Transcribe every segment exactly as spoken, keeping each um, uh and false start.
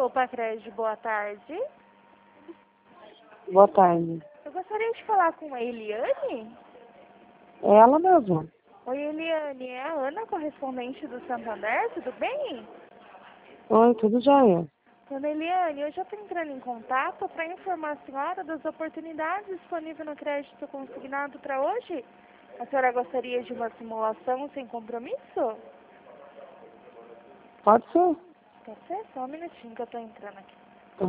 Opa Crédito, boa tarde. Boa tarde. Eu gostaria de falar com a Eliane. É ela mesma. Oi, Eliane, é a Ana, correspondente do Santander, tudo bem? Oi, tudo jóia? Dona Eliane, eu já estou entrando em contato para informar a senhora das oportunidades disponíveis no crédito consignado para hoje. A senhora gostaria de uma simulação sem compromisso? Pode ser. Pode ser? Só um minutinho que eu estou entrando aqui. Tá.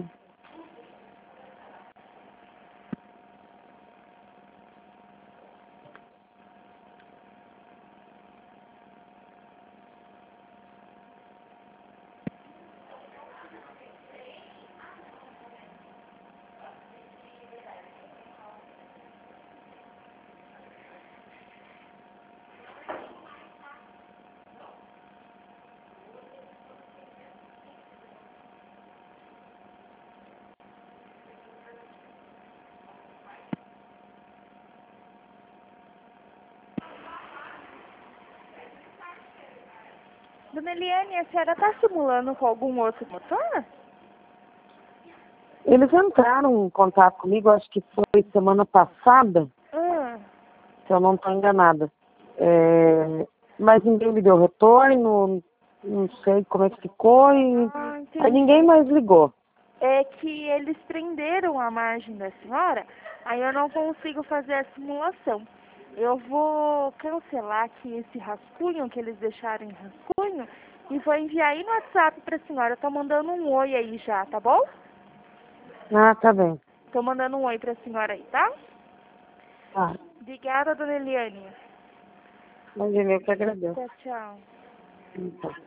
Dona Eliane, a senhora está simulando com algum outro motor? Eles entraram em contato comigo, acho que foi semana passada, Ah, se eu não estou enganada. É, mas ninguém me deu retorno, não sei como é que ficou e ah, aí entendi. ninguém mais ligou. É que eles prenderam a margem da senhora, aí eu não consigo fazer a simulação. Eu vou cancelar aqui esse rascunho que eles deixaram em rascunho e vou enviar aí no WhatsApp para a senhora. Eu tô mandando um oi aí já, tá bom? Ah, tá bem. Tô mandando um oi para a senhora aí, tá? Tá. Obrigada, dona Eliane. Mas eu que agradeço. Tchau, tchau. Então.